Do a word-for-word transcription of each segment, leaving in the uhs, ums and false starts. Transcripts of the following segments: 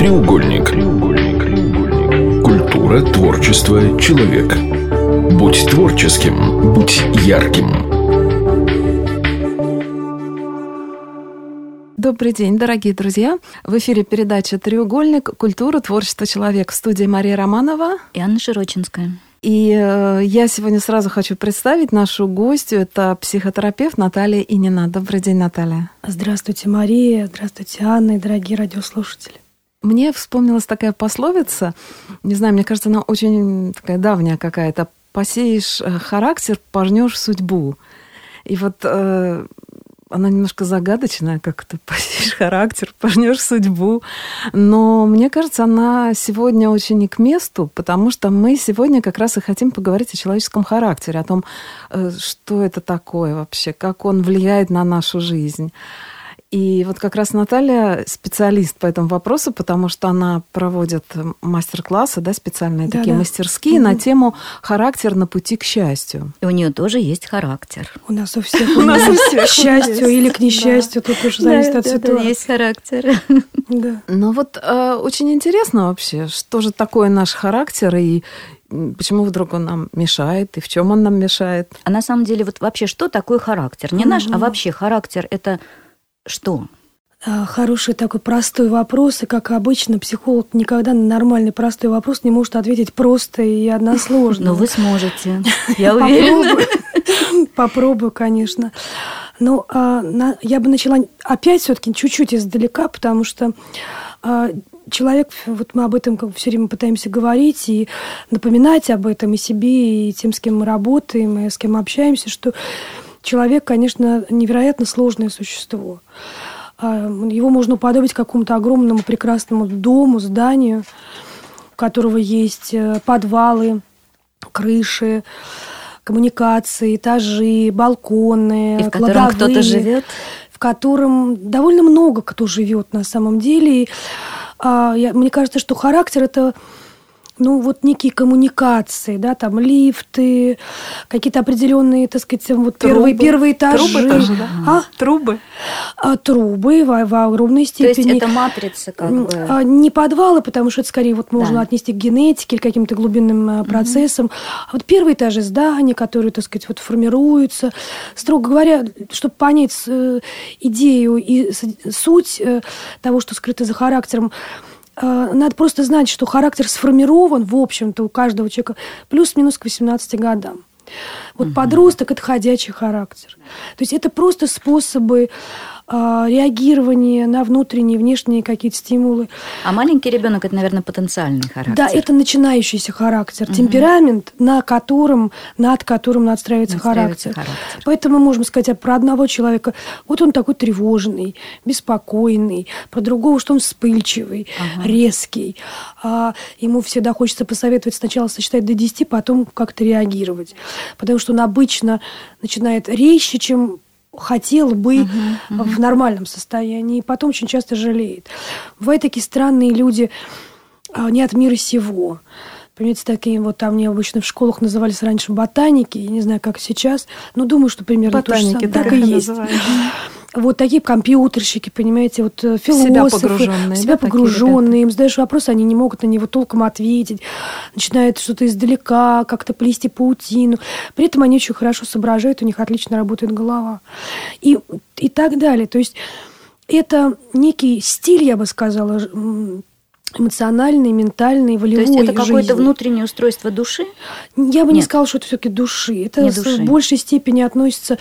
Треугольник. Культура, творчество, человек. Будь творческим, будь ярким. Добрый день, дорогие друзья. В эфире передача «Треугольник. Культура, творчество, человек». В студии Мария Романова и Анна Широчинская. И э, я сегодня сразу хочу представить нашу гостью. Это психотерапевт Наталья Инина. Добрый день, Наталья. Здравствуйте, Мария. Здравствуйте, Анна и дорогие радиослушатели. Мне вспомнилась такая пословица. Не знаю, мне кажется, она очень такая давняя какая-то. Посеешь характер, пожнешь судьбу. И вот э, она немножко загадочная, как это посеешь характер, пожнешь судьбу. Но мне кажется, она сегодня очень не к месту, потому что мы сегодня как раз и хотим поговорить о человеческом характере, о том, э, что это такое вообще, как он влияет на нашу жизнь. И вот как раз Наталья специалист по этому вопросу, потому что она проводит мастер-классы, да, специальные да, такие да. мастерские угу. на тему «Характер на пути к счастью». И у нее тоже есть характер. У нас у всех, у нас у всех к счастью или к несчастью, тут уже зависит от ситуации. Есть характер. Но вот очень интересно вообще, что же такое наш характер и почему вдруг он нам мешает, и в чем он нам мешает. А на самом деле вот вообще что такое характер? Не наш, а вообще характер – это что? Хороший такой простой вопрос, и, как обычно, психолог никогда на нормальный простой вопрос не может ответить просто и односложно. Но вы сможете, я уверена. Попробую, конечно. Но я бы начала опять все-таки чуть-чуть издалека, потому что человек, вот мы об этом как бы все время пытаемся говорить и напоминать об этом и себе, и тем, с кем мы работаем, и с кем мы общаемся, что человек, конечно, невероятно сложное существо. Его можно уподобить какому-то огромному прекрасному дому, зданию, у которого есть подвалы, крыши, коммуникации, этажи, балконы, и в котором кто-то живет, в котором довольно много кто живет на самом деле. И, а, я, мне кажется, что характер – это ну, вот некие коммуникации, да, там лифты, какие-то определенные, так сказать, вот первые, первые этажи. Трубы тоже, да? А? Трубы. А, трубы в, в огромной степени. То есть это матрица как бы? А, не подвалы, потому что это скорее вот можно да. отнести к генетике или каким-то глубинным угу. процессам. А вот первые этажи здания, которые, так сказать, вот формируются. Строго говоря, чтобы понять э, идею и суть э, того, что скрыто за характером, надо просто знать, что характер сформирован, в общем-то, у каждого человека плюс-минус к восемнадцати годам. Вот угу. подросток – это ходячий характер. То есть это просто способы э, реагирования на внутренние и внешние какие-то стимулы. А маленький ребенок – это, наверное, потенциальный характер. Да, это начинающийся характер, угу. темперамент, на котором, над которым надстраивается характер. характер. Поэтому мы можем сказать про одного человека, вот он такой тревожный, беспокойный, про другого, что он вспыльчивый, ага. резкий. А ему всегда хочется посоветовать сначала сосчитать до десяти, потом как-то реагировать. Потому что он обычно начинает резче, чем хотел бы uh-huh, uh-huh. в нормальном состоянии, и потом очень часто жалеет. Бывают такие странные люди не от мира сего. Понимаете, такие вот там мне обычно в школах назывались раньше ботаники, я не знаю, как сейчас, но думаю, что примерно ботаники, то же самое. Так и есть. Вот такие компьютерщики, понимаете, вот философы, в себя погруженные, в себя да, погруженные, им задаешь вопрос, они не могут на него толком ответить, начинают что-то издалека, как-то плести паутину. При этом они очень хорошо соображают, у них отлично работает голова. И, и так далее. То есть это некий стиль, я бы сказала, эмоциональный, ментальный, волевой. То есть это какое-то жизни. Внутреннее устройство души? Я бы Нет. не сказала, что это все-таки души. Это не души. В большей степени относится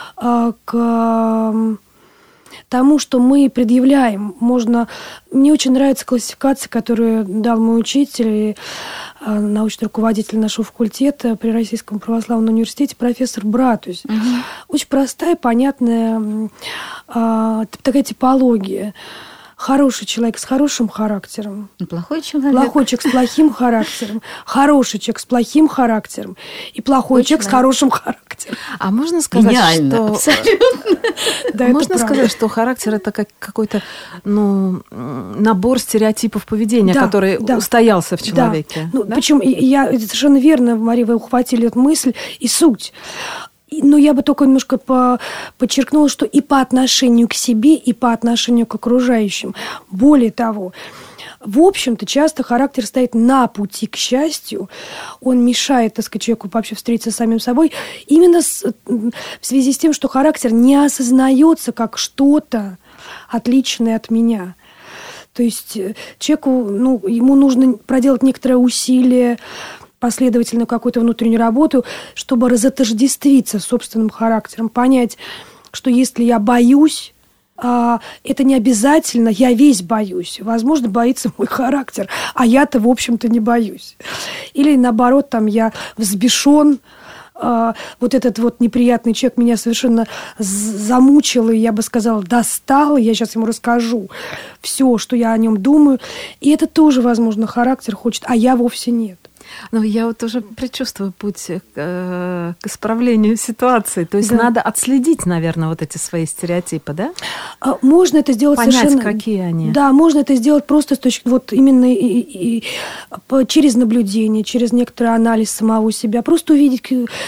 к тому, что мы предъявляем. Можно... Мне очень нравится классификация, которую дал мой учитель и научный руководитель нашего факультета при Российском православном университете, профессор Братус. Угу. Очень простая, понятная такая типология. Хороший человек с хорошим характером. Плохой человек. Плохой человек с плохим характером. Хороший человек с плохим характером. И плохой человек с хорошим характером. А можно сказать, Гениально, что... абсолютно. Да, можно сказать, что характер – это как какой-то ну, набор стереотипов поведения, да, который да. устоялся в человеке. Да. Ну, да? Причем я совершенно верно, Мария, вы ухватили эту мысль и суть. Но я бы только немножко по- подчеркнула, что и по отношению к себе, и по отношению к окружающим. Более того, в общем-то, часто характер стоит на пути к счастью. Он мешает, так сказать, человеку вообще встретиться с самим собой. Именно с, в связи с тем, что характер не осознается как что-то отличное от меня. То есть человеку, ну, ему нужно проделать некоторое усилие, последовательную какую-то внутреннюю работу, чтобы разотождествиться с собственным характером, понять, что если я боюсь, это не обязательно, я весь боюсь. Возможно, боится мой характер, а я-то, в общем-то, не боюсь. Или, наоборот, там, я взбешен, вот этот вот неприятный человек меня совершенно замучил, и я бы сказала, достал, и я сейчас ему расскажу все, что я о нем думаю. И это тоже, возможно, характер хочет, а я вовсе нет. Ну, я вот уже предчувствую путь к, к исправлению ситуации. То есть да. надо отследить, наверное, вот эти свои стереотипы, да? Можно это сделать Понять, совершенно... какие они. Да, можно это сделать просто с точки... Вот именно и, и, и, через наблюдение, через некоторый анализ самого себя. Просто увидеть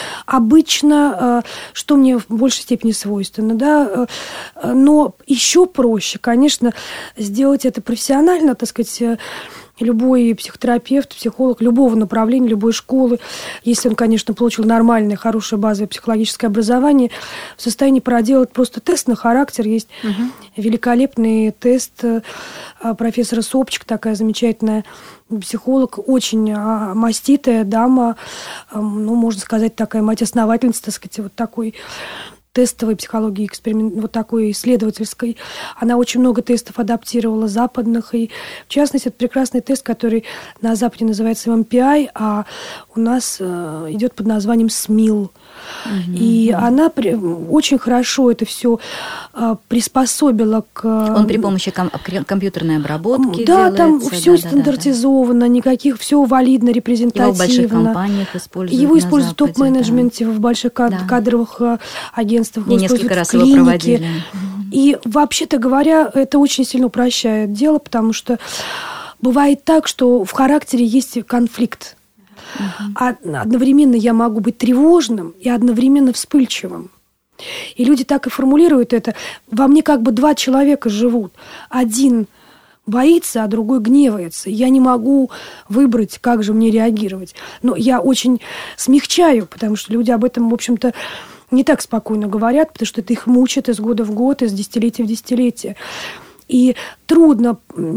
обычно, что мне в большей степени свойственно, да? Но еще проще, конечно, сделать это профессионально, так сказать... Любой психотерапевт, психолог любого направления, любой школы, если он, конечно, получил нормальное, хорошее базовое психологическое образование, в состоянии проделать просто тест на характер. Есть угу. великолепный тест профессора Собчик, такая замечательная психолог, очень маститая дама, ну, можно сказать, такая мать-основательница, так сказать, вот такой... тестовой психологии, эксперимент, вот такой исследовательской. Она очень много тестов адаптировала западных. И, в частности, это прекрасный тест, который на Западе называется эм пи ай, а у нас э, идет под названием смил. Mm-hmm. И она при, очень хорошо это все э, приспособила к... Он при помощи ком- компьютерной обработки да, делается. Там все да, стандартизовано, да, да. никаких, все валидно, репрезентативно. Его в больших компаниях используют. Его используют в Западе, топ-менеджменте, да. в больших кад- да. кадровых агентствах. Мне несколько раз его проводили. И, вообще-то говоря, это очень сильно упрощает дело, потому что бывает так, что в характере есть конфликт. Uh-huh. А одновременно я могу быть тревожным и одновременно вспыльчивым. И люди так и формулируют это. Во мне как бы два человека живут. Один боится, а другой гневается. Я не могу выбрать, как же мне реагировать. Но я очень смягчаю, потому что люди об этом, в общем-то, не так спокойно говорят, потому что это их мучит из года в год, из десятилетия в десятилетие. И трудно,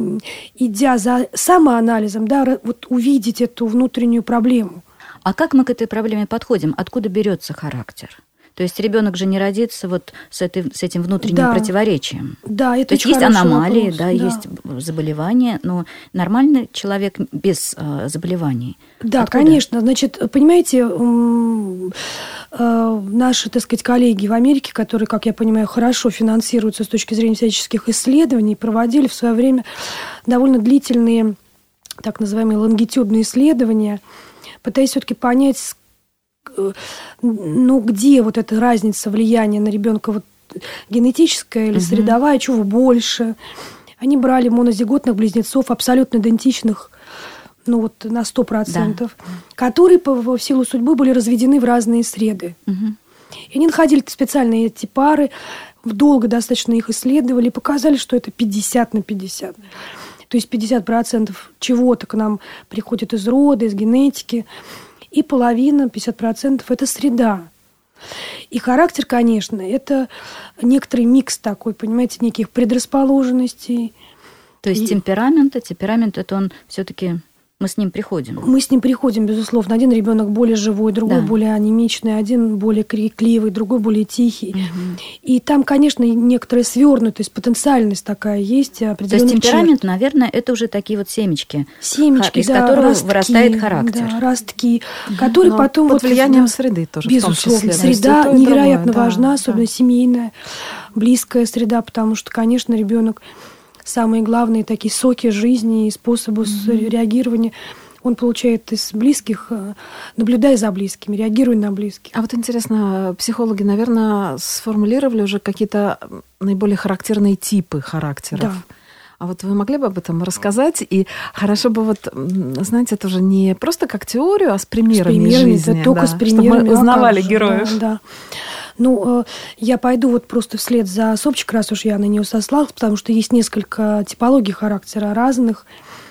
идя за самоанализом, да, вот увидеть эту внутреннюю проблему. А как мы к этой проблеме подходим? Откуда берется характер? То есть ребенок же не родится вот с, этой, с этим внутренним да. противоречием. Да, это То есть есть аномалии, вопрос. да, да, есть заболевания, но нормальный человек без э, заболеваний. Да, Откуда? Конечно. Значит, понимаете, э, э, наши, так сказать, коллеги в Америке, которые, как я понимаю, хорошо финансируются с точки зрения всяческих исследований, проводили в свое время довольно длительные, так называемые, лонгитюдные исследования, пытаясь все-таки понять, ну, где вот эта разница влияния на ребенка вот, генетическая или uh-huh. средовая, чего больше. Они брали монозиготных близнецов, абсолютно идентичных, ну, вот на сто процентов, да. которые по, по силу судьбы были разведены в разные среды. Uh-huh. И они находили специальные эти пары, долго достаточно их исследовали, и показали, что это пятьдесят на пятьдесят. То есть пятьдесят процентов чего-то к нам приходит из рода, из генетики, и половина, пятьдесят процентов, это среда. И характер, конечно, это некоторый микс такой, понимаете, неких предрасположенностей. То есть и... темперамент, темперамент это он все-таки... Мы с ним приходим. Мы с ним приходим, безусловно. Один ребенок более живой, другой да. более анемичный, один более крикливый, другой более тихий. Угу. И там, конечно, некоторая свернутость, потенциальность такая есть. То есть темперамент, черт. Наверное, это уже такие вот семечки, семечки из да, которых ростки, вырастает характер. Да, ростки, угу. которые Но потом... Под вот, влиянием да, среды тоже. Безусловно. В том числе, среда да, невероятно другое, важна, да, особенно да. семейная, близкая среда, потому что, конечно, ребенок самые главные такие соки жизни и способы угу. реагирования он получает из близких, наблюдая за близкими, реагируя на близких. А вот интересно, психологи, наверное, сформулировали уже какие-то наиболее характерные типы характеров. Да. А вот вы могли бы об этом рассказать? И хорошо бы, вот, знаете, это уже не просто как теорию, а с примерами, с примерами жизни. Да, только да, с примерами. Чтобы мы узнавали а героев. Да, да. Ну, я пойду вот просто вслед за Собчик, раз уж я на нее сослалась, потому что есть несколько типологий характера разных.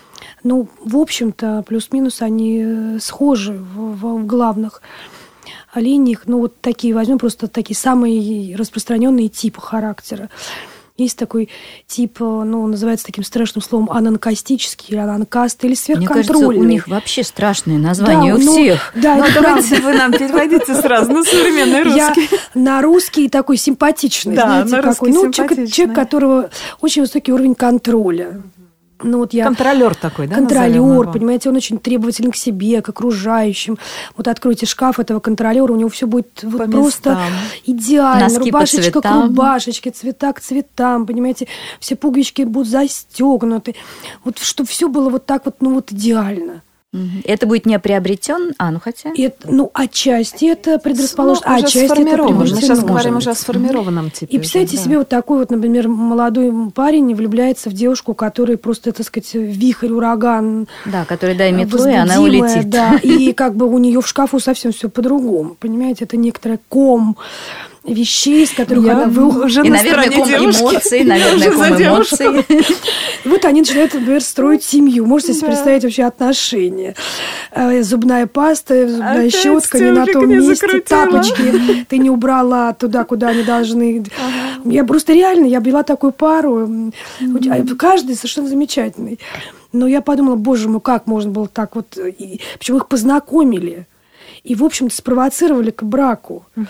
Ну, в общем-то, плюс-минус они схожи в, в главных линиях. Ну, вот такие возьмем просто такие самые распространенные типы характера. Есть такой тип, ну, называется таким страшным словом ананкастический, или ананкаст, или сверхконтрольный. Мне кажется, у них вообще страшные названия, да, у ну, всех. Да, ну, давайте вы нам переводите сразу на современный русский. Я на русский такой симпатичный, да, знаете, какой. Ну, человек, человек, которого очень высокий уровень контроля. Ну, вот я... Контролер такой, да? Контролер, понимаете, он очень требователен к себе, к окружающим. Вот откройте шкаф этого контролера, у него все будет вот просто идеально. Носки рубашечка к рубашечке, цвета к цветам, понимаете, все пуговички будут застегнуты. Вот чтобы все было вот так вот, ну вот идеально. Это будет не приобретен, а, ну хотя... Это, ну, отчасти это предрасположено, ну, а отчасти это приобретено. Мы сейчас говорим уже о сформированном типе. И представьте да. себе вот такой вот, например, молодой парень влюбляется в девушку, которая просто, так сказать, вихрь, ураган. Да, который дай метлу, и она улетит. Да, и как бы у нее в шкафу совсем все по-другому. Понимаете, это некоторый ком вещей, с которых Я она вы... уже и, на наверное, ком девушки. эмоций, наверное, ком эмоций. Вот они начинают, например, строить семью. Можете себе представить вообще отношения. Зубная паста, зубная Опять щетка не на том не месте, закрутила. тапочки ты не убрала туда, куда они должны. Ага. Я просто реально, я обрела такую пару. Mm-hmm. Каждый совершенно замечательный. Но я подумала, боже мой, как можно было так вот... И, почему их познакомили? И, в общем-то, спровоцировали к браку. Mm-hmm.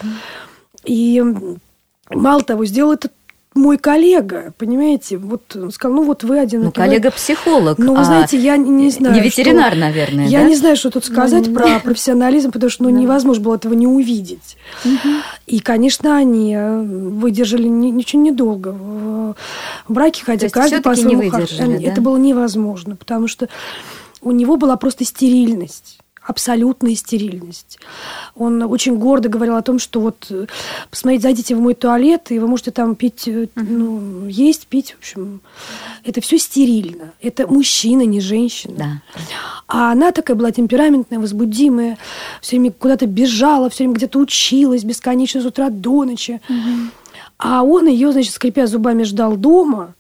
И мало того, сделал это мой коллега, понимаете, вот он сказал, ну вот вы один. Ну, коллега-психолог. Ну, вы знаете, я не знаю. Не ветеринар, что... наверное, Я да? не знаю, что тут сказать ну, про профессионализм, потому что ну, да. невозможно было этого не увидеть. Угу. И, конечно, они выдержали ничего недолго в браке, хотя каждый по-своему... Да? Это было невозможно, потому что у него была просто стерильность. Абсолютная стерильность. Он очень гордо говорил о том, что вот, посмотрите, зайдите в мой туалет, и вы можете там пить, uh-huh. ну, есть, пить, в общем. Это все стерильно. Это мужчина, не женщина. Да. А она такая была темпераментная, возбудимая, все время куда-то бежала, все время где-то училась бесконечно с утра до ночи. Uh-huh. А он ее, значит, скрипя зубами, ждал дома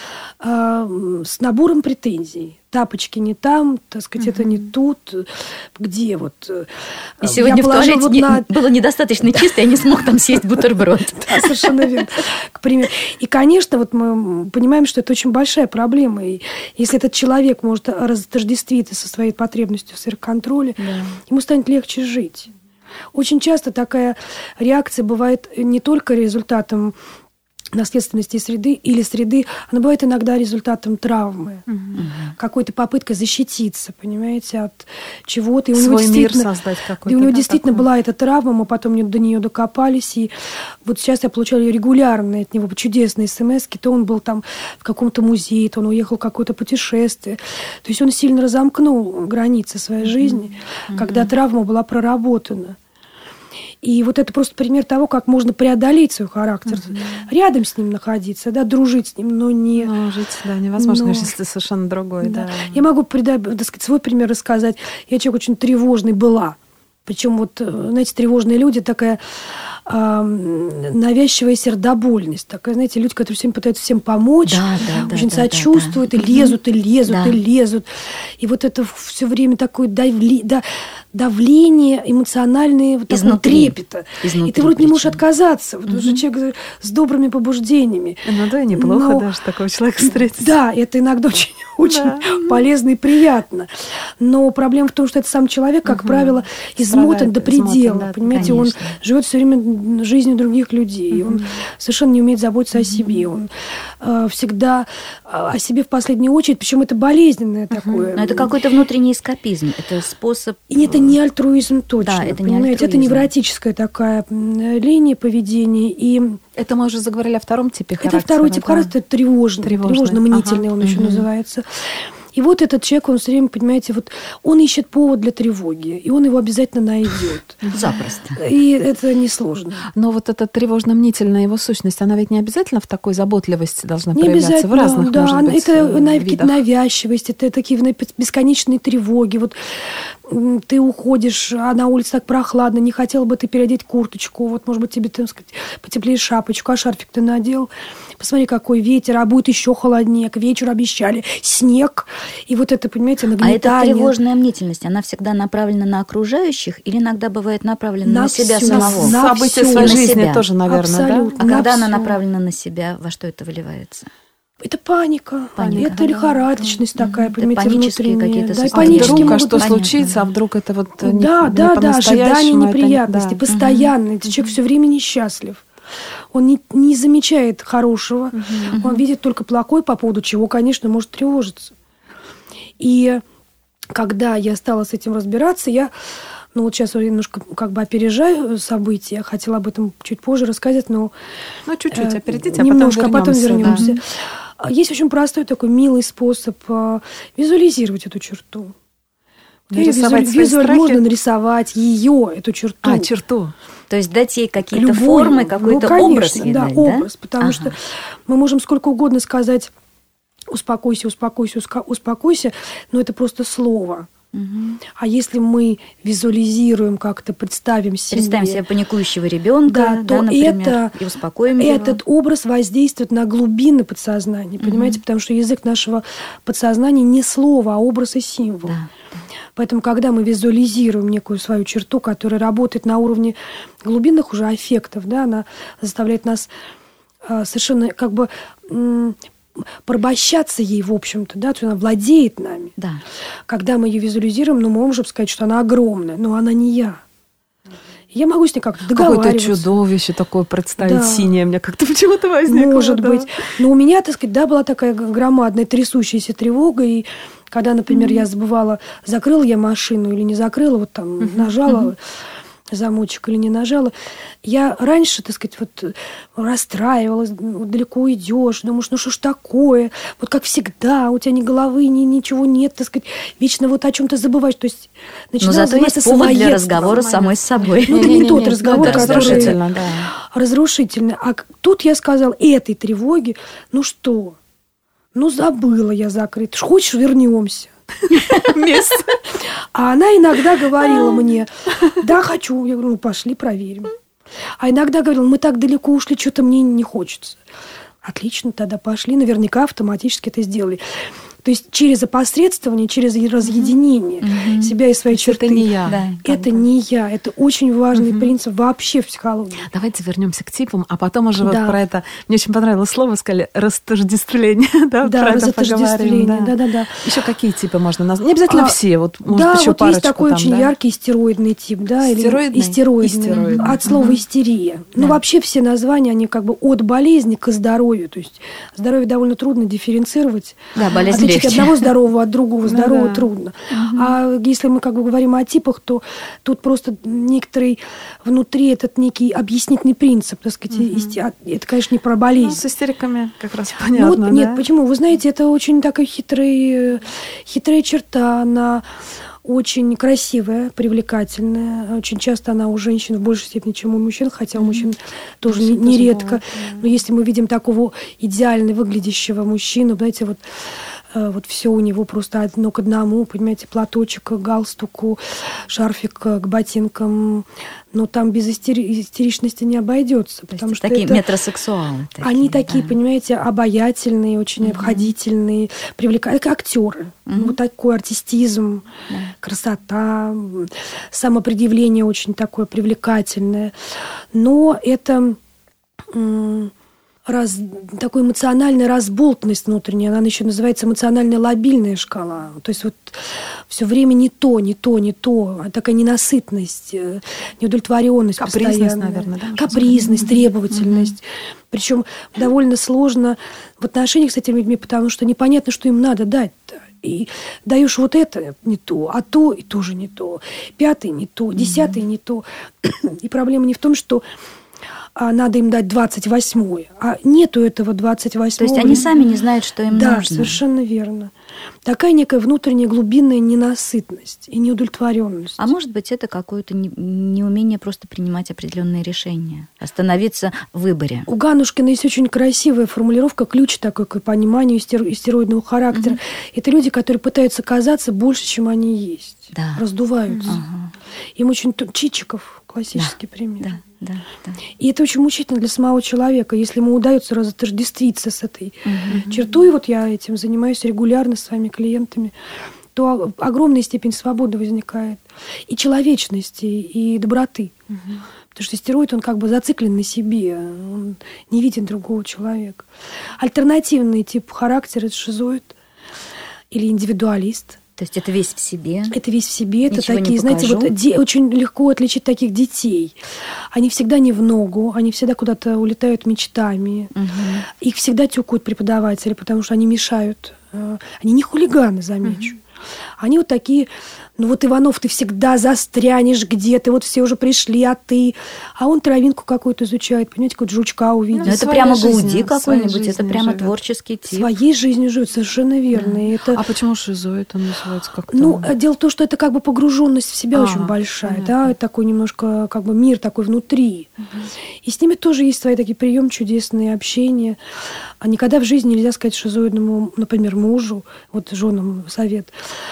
э, с набором претензий. Тапочки не там, так сказать, угу. это не тут, где вот... И сегодня в туалете вот не, на... было недостаточно чисто, я не смог там съесть бутерброд. Да, совершенно верно. К примеру. И, конечно, вот мы понимаем, что это очень большая проблема. И если этот человек может разотождествиться со своей потребностью в сверхконтроле, да. ему станет легче жить. Очень часто такая реакция бывает не только результатом наследственности среды или среды, она бывает иногда результатом травмы, угу. какой-то попыткой защититься, понимаете, от чего-то. И свой мир создать какой-то. И у него да, действительно такой. была эта травма, мы потом до нее докопались, и вот сейчас я получала регулярно от него чудесные смс-ки, то он был там в каком-то музее, то он уехал в какое-то путешествие. То есть он сильно разомкнул границы своей жизни, угу. когда травма была проработана. И вот это просто пример того, как можно преодолеть свой характер, угу. рядом с ним находиться, да, дружить с ним, но не... Но жить, да, невозможно, но... если ты совершенно другой, да. да. Я могу, так сказать, свой пример рассказать. Я человек очень тревожный была. Причем вот, знаете, тревожные люди, такая э, навязчивая сердобольность. Такая, знаете, люди, которые всем пытаются всем помочь, да, да, очень да, сочувствуют, да, да. и лезут, и лезут, да. и лезут. И вот это все время такое давли, да, давление эмоциональное, вот такое трепета. Изнутри, и ты вроде причем. не можешь отказаться. Вот угу. уже человек с добрыми побуждениями. Ну да, и неплохо Но, даже такого человека встретить. Да, это иногда очень, очень да. полезно и приятно. Но проблема в том, что это сам человек, как угу. правило, измотан до предела. Да, понимаете, конечно. Он живет все время жизнью других людей. Угу. Он совершенно не умеет заботиться угу. о себе. Он э, всегда о себе в последнюю очередь, причем это болезненное угу. такое. Но это какой-то внутренний эскапизм. Это способ... И это не альтруизм точно. Да, это не понимаете? альтруизм. Это невротическая такая линия поведения. И это мы уже заговорили о втором типе характера. Это второй тип да? характера, это тревожный, тревожный, тревожно-мнительный ага. он угу. еще называется. И вот этот человек, он все время, понимаете, вот он ищет повод для тревоги, и он его обязательно найдет. Запросто. И это несложно. Но вот эта тревожно-мнительная его сущность, она ведь не обязательно в такой заботливости должна не проявляться в разных, да, может быть, это видах. Навявчивость, это такие бесконечные тревоги. Вот ты уходишь, а на улице так прохладно, не хотела бы ты переодеть курточку, вот, может быть, тебе, так сказать, потеплее шапочку, а шарфик ты надел. Посмотри, какой ветер, а будет еще холоднее. К вечеру обещали снег. И вот это, понимаете, нагнетание. А эта тревожная мнительность, она всегда направлена на окружающих или иногда бывает направлена на, на себя всю, самого? На события своей жизни себя. Тоже, наверное, абсолютно, да? А на когда всю. Она направлена на себя, во что это выливается? Это паника, паника. Это лихорадочность да. такая, это понимаете, панические какие-то да, а вдруг, а что понятно. случится, а вдруг это вот да, не, да, не да, да, ожидания, неприятности, это, да. постоянные. Угу. Человек все время несчастлив. Он не, не замечает хорошего, угу. он видит только плохое, по поводу чего, конечно, может тревожиться. И когда я стала с этим разбираться, я, ну вот сейчас я немножко как бы опережаю события, я хотела об этом чуть позже рассказать, но... Ну, чуть-чуть опередите, а немножко, потом вернемся. а потом вернемся. Да. Есть очень простой такой милый способ визуализировать эту черту. Нарисовать визуаль, визуаль, можно нарисовать ее, эту черту. А, черту. То есть дать ей какие-то Любой, формы, какой-то ну, конечно, образ ей да, дать, образ, да? потому ага. что мы можем сколько угодно сказать «успокойся, успокойся, успокойся», но это просто слово. Угу. А если мы визуализируем, как-то представим себе... Представим себе паникующего ребенка, да, да, то например, это, и успокоим этот его. образ воздействует на глубины подсознания, угу. понимаете? Потому что язык нашего подсознания не слово, а образ и символ. Да. Поэтому, когда мы визуализируем некую свою черту, которая работает на уровне глубинных уже аффектов, да, она заставляет нас э, совершенно как бы м- порабощаться ей, в общем-то, да, то есть она владеет нами. Да. Когда мы ее визуализируем, ну, мы можем сказать, что она огромная, но она не я. Я могу с ней как-то договариваться. Какое-то чудовище такое представить, да. синее, мне как-то почему-то возникло. Может да. быть. Но у меня, так сказать, да, была такая громадная трясущаяся тревога, и когда, например, mm-hmm. я забывала, закрыла я машину или не закрыла, вот там mm-hmm. нажала mm-hmm. замочек или не нажала, я раньше, так сказать, вот расстраивалась, вот далеко идешь, думаешь, ну что ж такое, вот как всегда, у тебя ни головы, ни ничего нет, так сказать, вечно вот о чем-то забываешь, то есть начинала заниматься заниматься повод для самоедством. разговора с самой собой. Ну, это не, не тот разговор, это который... разрушительно, да. Разрушительно. А тут я сказала, этой тревоги, ну что, ну забыла я закрыть, хочешь, вернемся. Вместе. А она иногда говорила мне, да, хочу. Я говорю, ну пошли, проверим. А иногда говорила, мы так далеко ушли, что-то мне не хочется. Отлично, тогда пошли, наверняка автоматически это сделали. То есть через опосредствование, через разъединение mm-hmm. себя и своей черты. Это не я. Да, это не я. Это очень важный mm-hmm. принцип вообще в психологии. Давайте вернемся к типам, а потом уже да. вот про это. Мне очень понравилось слово, сказали, растождествление. Да, да, про растождествление. Это да. Да, да, да. Еще какие типы можно назвать? Не обязательно а, все. Вот, может, да, еще вот парочку есть такой там, очень да? яркий истероидный тип. Да, истероидный? Или истероидный. истероидный. От слова uh-huh. истерия. Да. Ну, вообще все названия, они как бы от болезни к здоровью. То есть здоровье довольно трудно дифференцировать. Да, болезнь Отличить легче. одного здорового от другого здорового ну, да. трудно. Угу. А если мы как бы говорим о типах, то тут просто некоторый внутри этот некий объяснительный принцип, так сказать, угу. исти... это, конечно, не про болезнь. Ну, с истериками как раз понятно, ну, вот, да? Нет, почему? Вы знаете, это очень такая хитрая, хитрая черта, она очень красивая, привлекательная. Очень часто она у женщин в большей степени, чем у мужчин, хотя у мужчин mm-hmm. тоже мужчин нередко. тоже Но если мы видим такого идеально выглядящего мужчину, знаете, вот вот все у него просто одно к одному, понимаете, платочек к галстуку, шарфик к ботинкам. Но там без истери... истеричности не обойдется. Потому что такие это... метросексуалы. Такие, Они такие, да. понимаете, обаятельные, очень mm-hmm. обходительные, привлекательные, актеры. Mm-hmm. Вот такой артистизм, yeah. красота, самопредъявление очень такое привлекательное. Но это... М- Раз, такой эмоциональная разболтанность внутренняя, она еще называется эмоциональная лобильная шкала. То есть вот все время не то, не то, не то. Такая ненасытность, неудовлетворенность постоянная. Капризность, наверное, да? Капризность, требовательность. Mm-hmm. Причем довольно сложно в отношениях с этими людьми, потому что непонятно, что им надо дать-то. И даешь вот это не то, а то и тоже не то. Пятый не то, десятый mm-hmm. не то. И проблема не в том, что а надо им дать двадцать восьмое, а нету этого двадцать восьмого. То есть они сами не знают, что им да, нужно. Да, совершенно верно. Такая некая внутренняя глубинная ненасытность и неудовлетворенность. А может быть, это какое-то неумение просто принимать определенные решения, остановиться в выборе. У Ганушкина есть очень красивая формулировка, ключ такой к пониманию истероидного характера. Угу. Это люди, которые пытаются казаться больше, чем они есть. Да. Раздуваются. Угу. Им очень... Чичиков, классический да. пример. Да. Да, да. И это очень мучительно для самого человека, если ему удается разотождествиться с этой uh-huh. чертой. Вот я этим занимаюсь регулярно с своими клиентами, то огромная степень свободы возникает. И человечности, и доброты. Uh-huh. Потому что истероид, он как бы зациклен на себе, он не видит другого человека. Альтернативный тип характера – это шизоид или индивидуалист. То есть это весь в себе? Это весь в себе. Это Ничего такие, знаете, вот де, очень легко отличить таких детей. Они всегда не в ногу, они всегда куда-то улетают мечтами. Угу. Их всегда тюкают преподаватели, потому что они мешают. Они не хулиганы, замечу. Угу. Они вот такие, ну вот, Иванов, ты всегда застрянешь где-то, вот все уже пришли, а ты... А он травинку какую-то изучает, понимаете, какого-то жучка увидел. Ну, это прямо Гауди какой-нибудь, это прямо живет. Творческий тип. Своей жизнью живет, совершенно верно. Да. Это... А почему шизоид он называется как-то? Ну, дело в том, что это как бы погруженность в себя а, очень большая, понятно. Да, это такой немножко как бы мир такой внутри. Угу. И с ними тоже есть свои такие приемы чудесные, общения. А никогда в жизни нельзя сказать шизоидному, например, мужу, вот женам совет,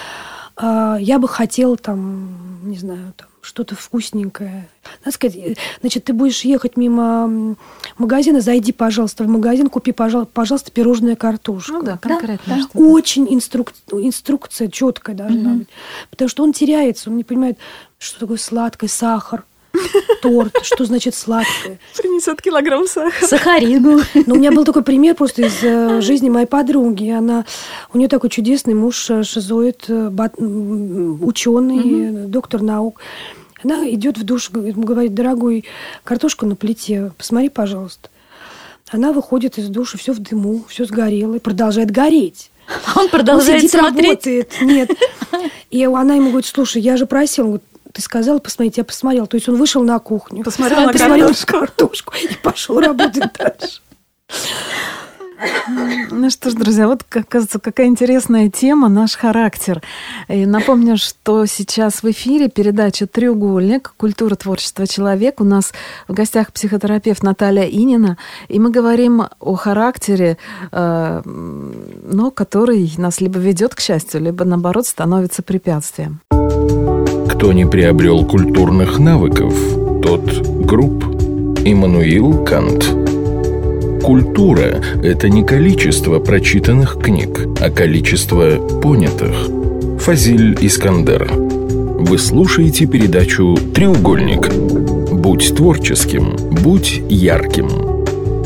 я бы хотела там, не знаю, там, что-то вкусненькое. Надо сказать, значит, ты будешь ехать мимо магазина, зайди, пожалуйста, в магазин, купи, пожалуйста, пирожное картошку. Ну да, конкретно. Да? Очень инструк... инструкция четкая должна угу. быть. Потому что он теряется, он не понимает, что такое сладкое, сахар. Торт, что значит сладкое? Принесет килограмм сахара. Сахарину. Ну, у меня был такой пример просто из э, жизни моей подруги. Она, у нее такой чудесный муж, шизоид, бат, ученый, угу. доктор наук. Она идет в душ, говорит, дорогой, картошка на плите, посмотри, пожалуйста. Она выходит из душа, все в дыму, все сгорело, и продолжает гореть. А он продолжает он сидит, смотреть? Работает. Нет. И она ему говорит, слушай, я же просила. Он говорит, ты сказала, посмотрите, я посмотрел. То есть он вышел на кухню, посмотрел на посмотрел картошку. картошку и пошел работать дальше. Ну что ж, друзья, вот, кажется, какая интересная тема, наш характер. И напомню, что сейчас в эфире передача «Треугольник. Культура, творчество, человек». У нас в гостях психотерапевт Наталья Инина. И мы говорим о характере, э, но который нас либо ведет к счастью, либо, наоборот, становится препятствием. Кто не приобрел культурных навыков, тот груб. Иммануил Кант. Культура – это не количество прочитанных книг, а количество понятых. Фазиль Искандер. Вы слушаете передачу «Треугольник». Будь творческим, будь ярким.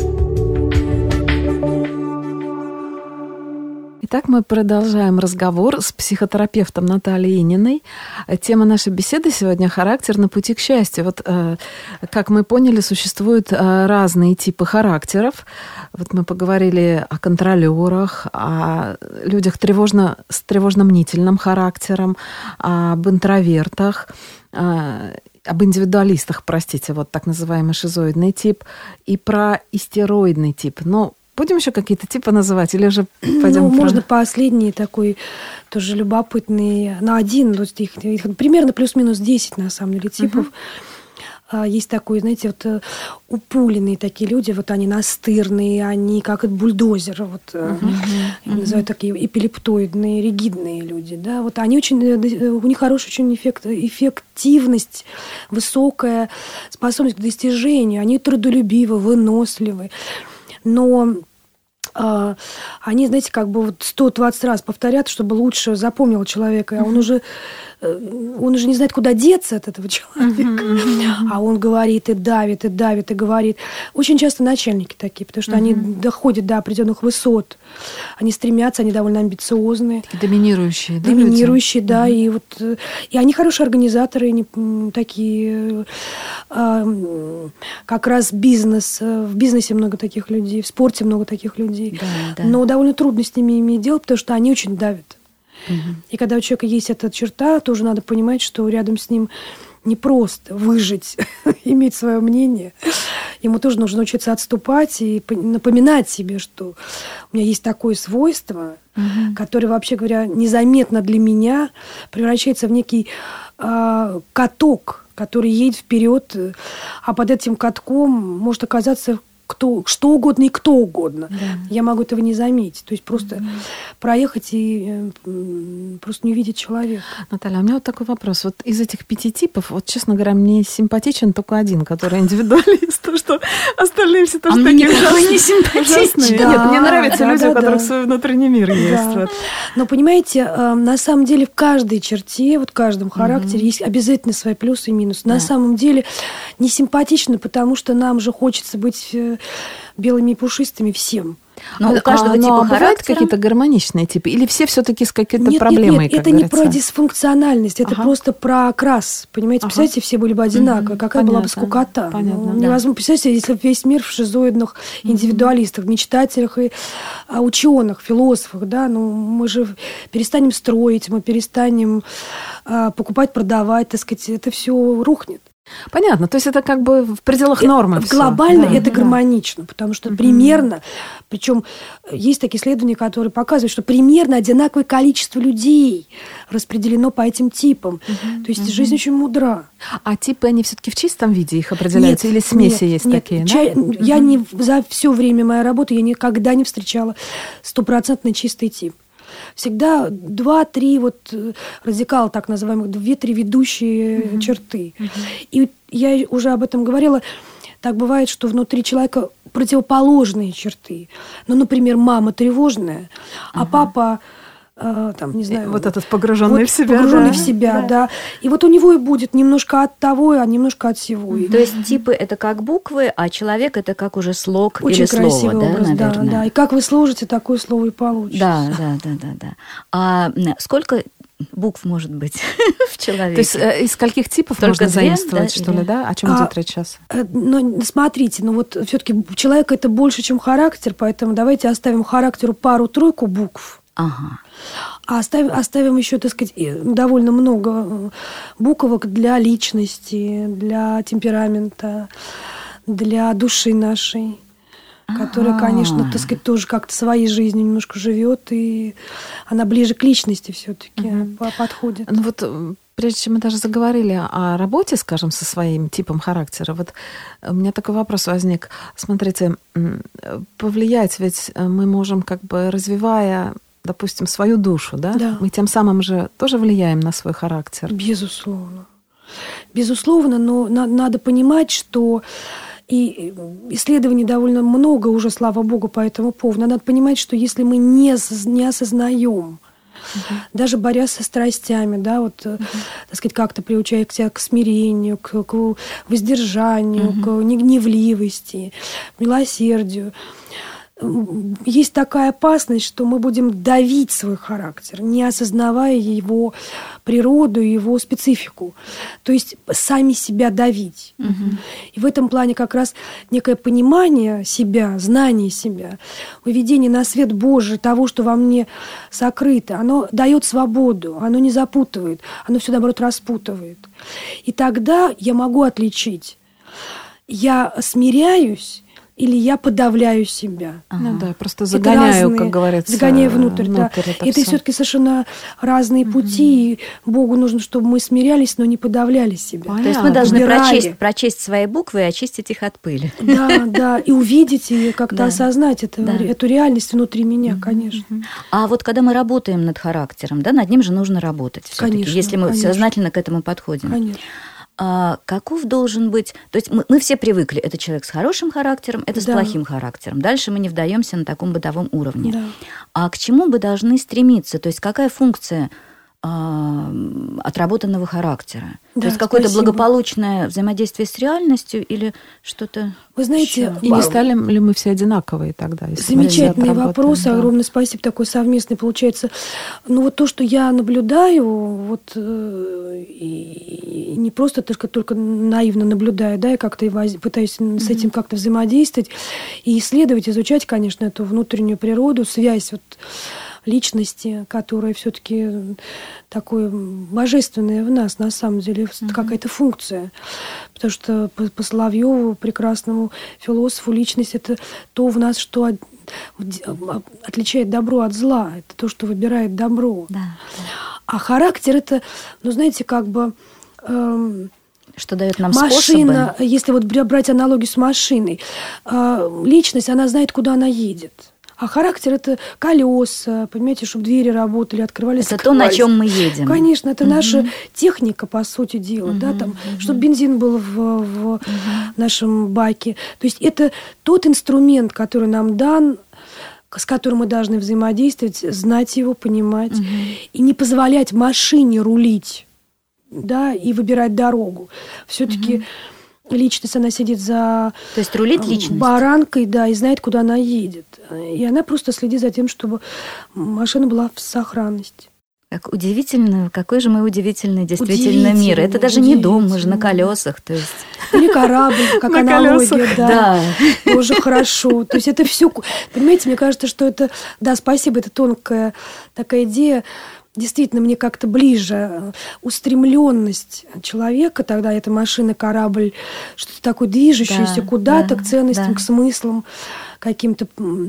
Итак, мы продолжаем разговор с психотерапевтом Натальей Ининой. Тема нашей беседы сегодня – характер на пути к счастью. Вот, э, как мы поняли, существуют э, разные типы характеров. Вот мы поговорили о контролерах, о людях тревожно, с тревожно-мнительным характером, об интровертах, э, об индивидуалистах, простите, вот так называемый шизоидный тип, и про истероидный тип. Но будем еще какие-то типы называть или уже пойдем? Ну, про... можно последний такой тоже любопытный, на один, их, их примерно плюс-минус десять, на самом деле, типов. Uh-huh. Есть такой, знаете, вот упуленные такие люди, вот они настырные, они как бульдозер, вот uh-huh. Uh-huh. называют такие эпилептоидные, ригидные люди, да, вот они очень, у них хорошая очень эффект, эффективность, высокая способность к достижению, они трудолюбивы, выносливы. Но э, они, знаете, как бы вот сто двадцать раз повторят, чтобы лучше запомнил человека, а он уже, э, он уже не знает, куда деться от этого человека. Uh-huh, uh-huh. А он говорит и давит, и давит, и говорит. Очень часто начальники такие, потому что uh-huh. они доходят до определенных высот. Они стремятся, они довольно амбициозные. Доминирующие, да? Доминирующие, люди? да. Uh-huh. И, вот, и они хорошие организаторы, они такие... Э, как раз бизнес. В бизнесе много таких людей, в спорте много таких людей. Да, да. Но довольно трудно с ними иметь дело, потому что они очень давят. Угу. И когда у человека есть эта черта, тоже надо понимать, что рядом с ним непросто выжить, иметь свое мнение. Ему тоже нужно учиться отступать и напоминать себе, что у меня есть такое свойство, угу. которое, вообще говоря, незаметно для меня превращается в некий э, каток, который едет вперед, а под этим катком может оказаться кто, что угодно и кто угодно. Да. Я могу этого не заметить. То есть просто mm-hmm. проехать и э, просто не увидеть человека. Наталья, у меня вот такой вопрос. Вот из этих пяти типов, вот, честно говоря, мне симпатичен только один, который индивидуалист, то, что остальные все тоже такие ужасные. Нет, мне нравятся люди, у которых свой внутренний мир есть. Но, понимаете, на самом деле в каждой черте, вот в каждом характере есть обязательно свои плюсы и минусы. На самом деле не симпатично, потому что нам же хочется быть белыми и пушистыми всем. Но у каждого а, типа характера какие-то гармоничные типы? Или все все-таки с какой-то нет, проблемой? Нет, нет, это говорится? Не про дисфункциональность, это ага. просто про окрас. Понимаете, ага. представьте, все были бы одинаковые. Угу. Какая Понятно. Была бы скукота. Понятно, ну, да. Невозможно. Представьте, если весь мир в шизоидных угу. индивидуалистах, мечтателях и а, ученых, философах, да, ну, мы же перестанем строить, мы перестанем а, покупать, продавать, так сказать, это все рухнет. Понятно, то есть это как бы в пределах нормы. Глобально да, это да. гармонично, потому что mm-hmm. примерно, причем есть такие исследования, которые показывают, что примерно одинаковое количество людей распределено по этим типам. Mm-hmm. То есть mm-hmm. жизнь очень мудра. А типы, они все-таки в чистом виде их определяются? Нет, или смеси нет, есть нет. такие? Ча- да? Я не, за все время моей работы я никогда не встречала стопроцентный чистый тип. Всегда два-три вот радикала, так называемых, две-три ведущие uh-huh. черты. Uh-huh. И я уже об этом говорила. Так бывает, что внутри человека противоположные черты. Ну, например, мама тревожная, uh-huh. а папа... Там, не знаю, вот этот погруженный вот в себя. Погруженный да. в себя, да. да. И вот у него и будет немножко от того, а немножко от всего. Mm-hmm. То есть типы это как буквы, а человек это как уже слог очень или слово. Очень красивый да, образ, наверное. да, да. И как вы сложите, такое слово и получится. Да, да, да, да, да. А сколько букв может быть в человеке? То есть э, из скольких типов Только можно две, заимствовать, да, что или... ли, да? О чем а, идет речь сейчас? Ну, смотрите, ну вот все-таки человек это больше, чем характер, поэтому давайте оставим характеру пару-тройку букв. Ага. А оставим, оставим еще, так сказать, довольно много буквок для личности, для темперамента, для души нашей, ага. которая, конечно, так сказать, тоже как-то своей жизнью немножко живет, и она ближе к личности все-таки угу. подходит. Ну вот, прежде чем мы даже заговорили о работе, скажем, со своим типом характера, вот у меня такой вопрос возник. Смотрите, повлиять ведь мы можем, как бы развивая, допустим, свою душу, да? Да. Мы тем самым же тоже влияем на свой характер. Безусловно. Безусловно, но на- надо понимать, что и исследований довольно много уже, слава богу, по этому поводу. Надо понимать, что если мы не, не осознаем, uh-huh. даже борясь со страстями, да, вот, uh-huh. так сказать, как-то приучая себя к смирению, к, к воздержанию, uh-huh. к негневливости, милосердию, есть такая опасность, что мы будем давить свой характер, не осознавая его природу, его специфику. То есть сами себя давить. Угу. И в этом плане как раз некое понимание себя, знание себя, выведение на свет Божий того, что во мне сокрыто, оно дает свободу, оно не запутывает, оно все, наоборот, распутывает. И тогда я могу отличить. Я смиряюсь, или я подавляю себя. Ага. Ну да, просто загоняю, разные, как говорится, загоняю внутрь. внутрь да. Это, это все-таки совершенно разные угу. пути. И Богу нужно, чтобы мы смирялись, но не подавляли себя. Понятно. То есть мы должны прочесть, прочесть свои буквы и очистить их от пыли. Да, да. И увидеть, и как-то да. осознать это, да. эту реальность внутри меня, угу. конечно. А вот когда мы работаем над характером, да, над ним же нужно работать все-таки, если мы конечно. сознательно к этому подходим. Конечно. А каков должен быть... То есть мы, мы все привыкли, это человек с хорошим характером, это с да. плохим характером. Дальше мы не вдаемся на таком бытовом уровне. Да. А к чему мы должны стремиться? То есть какая функция а, отработанного характера? Да, то есть какое-то спасибо. благополучное взаимодействие с реальностью или что-то... Вы знаете... еще? И не стали ли мы все одинаковые тогда? Замечательный вопрос, да. огромное спасибо, такой совместный получается. Ну вот то, что я наблюдаю, вот и не просто только, только наивно наблюдаю, да, я как-то пытаюсь mm-hmm. с этим как-то взаимодействовать и исследовать, изучать, конечно, эту внутреннюю природу, связь вот личности, которая все-таки такое божественное в нас, на самом деле, mm-hmm. какая-то функция. Потому что по, по Соловьеву, прекрасному философу, личность – это то в нас, что от, отличает добро от зла. Это то, что выбирает добро. Да. А характер – это, ну, знаете, как бы… Эм, что дает нам машина, способы. Если вот брать аналогию с машиной, э, личность, она знает, куда она едет. А характер – это колеса, понимаете, чтобы двери работали, открывались, это открывались. То, на чем мы едем. Конечно, это угу. наша техника, по сути дела, угу, да, там, угу. чтобы бензин был в, в угу. нашем баке. То есть это тот инструмент, который нам дан, с которым мы должны взаимодействовать, знать его, понимать, угу. и не позволять машине рулить, да, и выбирать дорогу. Все-таки угу. личность, она сидит за То есть рулит личность. баранкой, да, и знает, куда она едет. И она просто следит за тем, чтобы машина была в сохранности. Как удивительно, какой же мы удивительный действительно мир. Это даже не дом, мы же на колесах. То есть... Или корабль, как аналогия, да. да. Тоже хорошо. То есть это все. Понимаете, мне кажется, что это, да, спасибо, это тонкая такая идея. Действительно, мне как-то ближе устремленность человека, тогда это машина, корабль, что-то такое движущееся да, куда-то, да, к ценностям, да. к смыслам, каким-то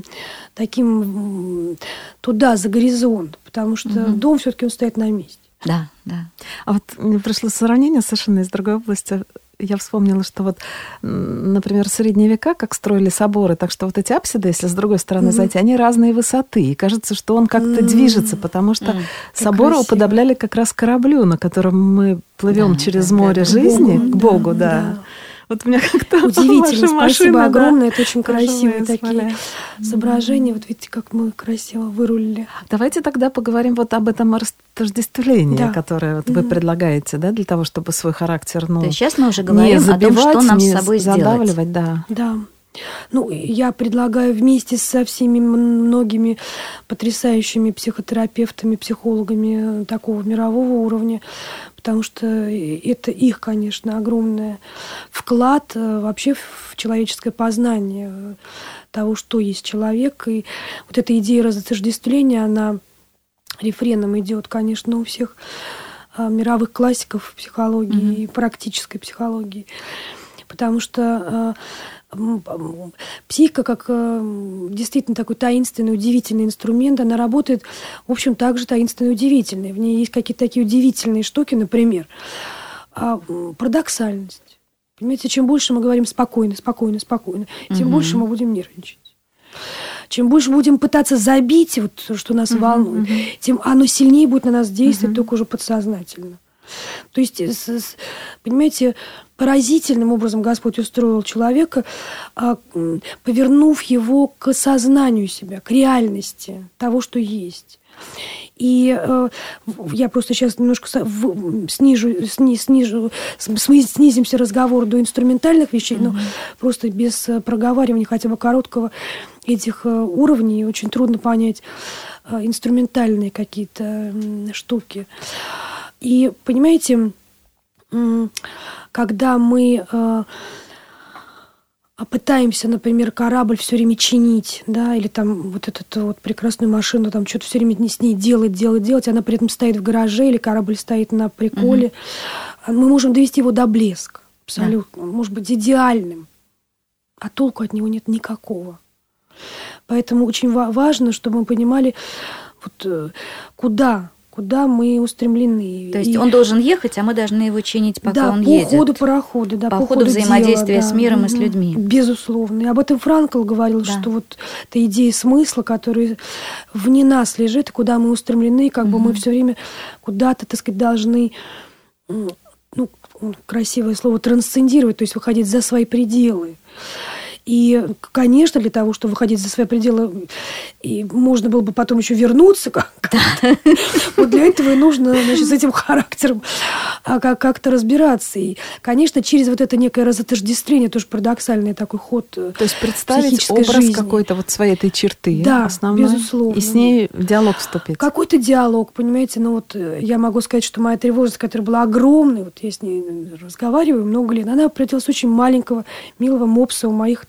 таким туда, за горизонт. Потому что угу. дом все-таки он стоит на месте. Да, да. А вот мне пришло сравнение совершенно из другой области. Я вспомнила, что вот, например, в средние века, как строили соборы, так что вот эти апсиды, если с другой стороны mm-hmm. зайти, они разной высоты. И кажется, что он как-то mm-hmm. движется, потому что mm-hmm. соборы красиво. Уподобляли как раз кораблю, на котором мы плывем да, через да, море да, жизни к Богу, к Богу да. да. Вот у меня как-то удивительно. Спасибо машина, огромное. Да, это очень красивые такие соображения. Вот видите, как мы красиво вырулили. Давайте тогда поговорим вот об этом растождествлении, да. которое вот вы mm-hmm. предлагаете, да, для того, чтобы свой характер, ну, то есть сейчас мы уже говорим забивать, о том, что нам не с собой задавливать, сделать. Да. Да. Ну, я предлагаю вместе со всеми многими потрясающими психотерапевтами, психологами такого мирового уровня, потому что это их, конечно, огромный вклад вообще в человеческое познание того, что есть человек. И вот эта идея разотождествления, она рефреном идет, конечно, у всех мировых классиков психологии и mm-hmm. практической психологии. Потому что психика, как действительно такой таинственный, удивительный инструмент, она работает, в общем, также таинственно удивительной. В ней есть какие-то такие удивительные штуки, например, парадоксальность. Понимаете, чем больше мы говорим спокойно, спокойно, спокойно, тем угу. больше мы будем нервничать. Чем больше будем пытаться забить, вот, что нас угу, волнует, угу. тем оно сильнее будет на нас действовать, угу. только уже подсознательно. То есть, понимаете, поразительным образом Господь устроил человека, повернув его к сознанию себя, к реальности того, что есть. И э, я просто сейчас немножко снижу, сни, снижу, снизимся разговор до инструментальных вещей, mm-hmm. но просто без проговаривания хотя бы короткого этих уровней очень трудно понять э, инструментальные какие-то э, штуки. И, понимаете, э, когда мы э, пытаемся, например, корабль все время чинить, да, или там вот эту вот прекрасную машину, там что-то все время с ней делать, делать, делать, она при этом стоит в гараже, или корабль стоит на приколе, угу. мы можем довести его до блеска, абсолютно. Он может быть идеальным, а толку от него нет никакого. Поэтому очень важно, чтобы мы понимали, вот, куда... куда мы устремлены. То есть и... он должен ехать, а мы должны его чинить, пока да, он по едет. Да, по ходу парохода. Да, по, по ходу ходу взаимодействия дела, с да. миром и с людьми. Безусловно. И об этом Франкл говорил, да. что вот эта идея смысла, которая вне нас лежит, куда мы устремлены, как mm-hmm. бы мы все время куда-то, так сказать, должны, ну, красивое слово, трансцендировать, то есть выходить за свои пределы. И, конечно, для того, чтобы выходить за свои пределы, и можно было бы потом еще вернуться, как да. вот для этого и нужно, значит, с этим характером как-то разбираться. И, конечно, через вот это некое разотождествление, тоже парадоксальный такой ход психической жизни. То есть представить образ жизни. Какой-то вот своей этой черты да, основной, безусловно. И с ней в диалог вступить. Какой-то диалог, понимаете, ну вот я могу сказать, что моя тревожность, которая была огромной, вот я с ней разговариваю много лет, она превратилась в очень маленького, милого мопса у моих там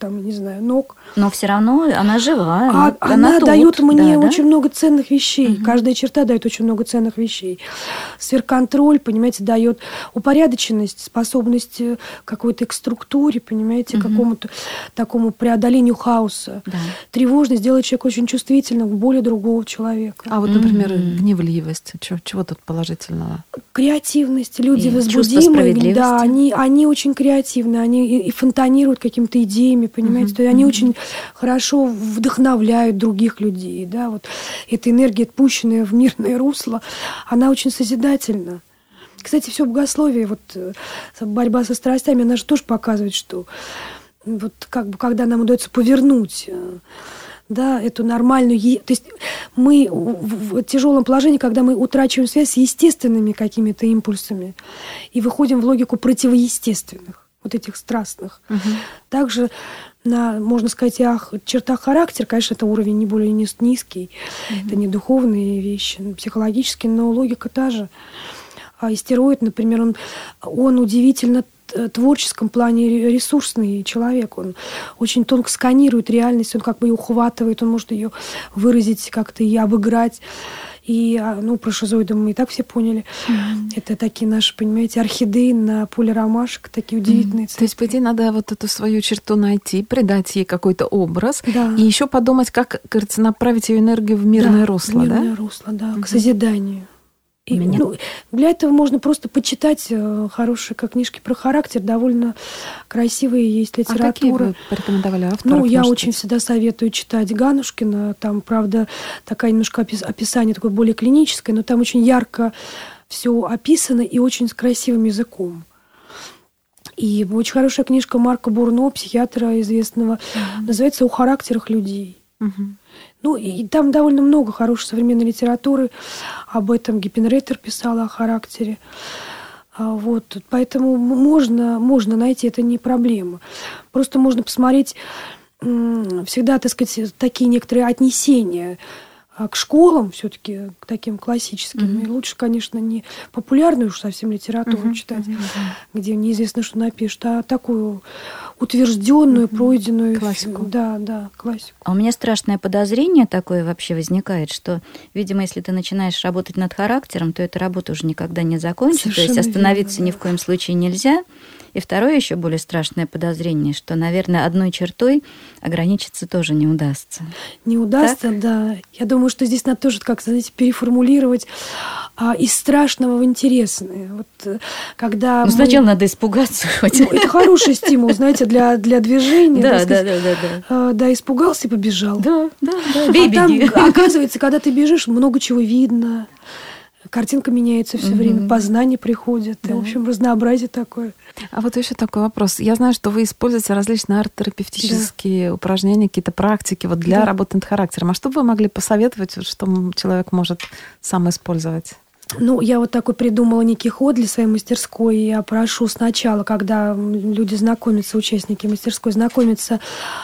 там, не знаю, ног. Но все равно она жива. А, она она дает тут, мне да, очень да? много ценных вещей. Угу. Каждая черта дает очень много ценных вещей. Сверхконтроль, понимаете, дает упорядоченность, способность какой-то к структуре, понимаете, угу. какому-то такому преодолению хаоса. Да. Тревожность делает человека очень чувствительным к боли другого человека. А вот, например, угу. гневливость. Чего, чего тут положительного? Креативность. Люди и возбудимые, да, они, они очень креативны, они и, и фонтанируют какими-то идеями, понимаете, uh-huh. то есть они uh-huh. очень хорошо вдохновляют других людей, да, вот эта энергия, отпущенная в мирное русло, она очень созидательна. Кстати, все богословие, вот борьба со страстями, она же тоже показывает, что вот как бы когда нам удается повернуть, да, эту нормальную... То есть мы в тяжелом положении, когда мы утрачиваем связь с естественными какими-то импульсами и выходим в логику противоестественных, вот этих страстных. Угу. Также на, можно сказать, и о чертах характера, конечно, это уровень не более низкий, угу. это не духовные вещи, психологические, но логика та же. А истероид, например, он, он удивительно творческом плане ресурсный человек. Он очень тонко сканирует реальность, он как бы ее ухватывает, он может ее выразить как-то и обыграть. И, ну, про шизоида мы и так все поняли. Mm-hmm. Это такие наши, понимаете, орхидеи на поле ромашек, такие удивительные mm-hmm. цветы. То есть, по идее, надо вот эту свою черту найти, придать ей какой-то образ, да. и еще подумать, как, кажется, направить ее энергию в мирное да, русло, в мирное да? русло, да, mm-hmm. к созиданию. И, Меня... ну, для этого можно просто почитать хорошие как книжки про характер, довольно красивые есть литература. А какие вы порекомендовали авторов? Ну, я может очень быть? всегда советую читать Ганушкина. Там, правда, такая немножко описание такое более клиническое, но там очень ярко все описано и очень с красивым языком. И очень хорошая книжка Марка Бурно, психиатра известного, mm-hmm. называется «О характерах людей». Mm-hmm. Ну, и там довольно много хорошей современной литературы об этом. Гиппенрейтер писала о характере. Вот. Поэтому можно, можно найти, это не проблема. Просто можно посмотреть всегда, так сказать, такие некоторые отнесения к школам, все-таки к таким классическим. Mm-hmm. И лучше, конечно, не популярную уж совсем литературу mm-hmm. читать, mm-hmm. где неизвестно, что напишут, а такую утвержденную, mm-hmm. пройденную классику. Да, да, классику. А у меня страшное подозрение такое вообще возникает, что, видимо, если ты начинаешь работать над характером, то эта работа уже никогда не закончится. Совершенно то есть остановиться верно, ни да. в коем случае нельзя. И второе еще более страшное подозрение, что, наверное, одной чертой ограничиться тоже не удастся. Не удастся, так? Да. Я думаю, что здесь надо тоже как-то, знаете, переформулировать а, из страшного в интересное. Вот, когда ну, мы... сначала надо испугаться хоть. Ну, это хороший стимул, знаете, для, для движения. Да, да, да, да, да, да. А, да, испугался и побежал. Да, да, да. Бей, а беги. Там, оказывается, когда ты бежишь, много чего видно. Картинка меняется все mm-hmm. время, познания приходят. Да. И, в общем, разнообразие такое. А вот еще такой вопрос. Я знаю, что вы используете различные арт-терапевтические да. упражнения, какие-то практики вот для да. работы над характером. А что бы вы могли посоветовать, что человек может сам использовать? Ну, я вот такой придумала некий ход для своей мастерской. Я прошу сначала, когда люди знакомятся, участники мастерской, знакомятся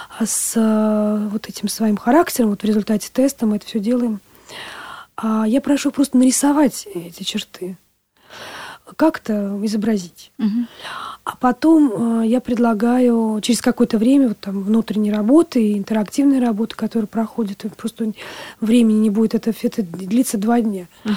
с вот этим своим характером. Вот в результате теста мы это все делаем. А я прошу просто нарисовать эти черты, как-то изобразить. Угу. А потом я предлагаю через какое-то время вот там внутренней работы и интерактивной работы, которая проходит, просто времени не будет, это, это длится два дня. Угу.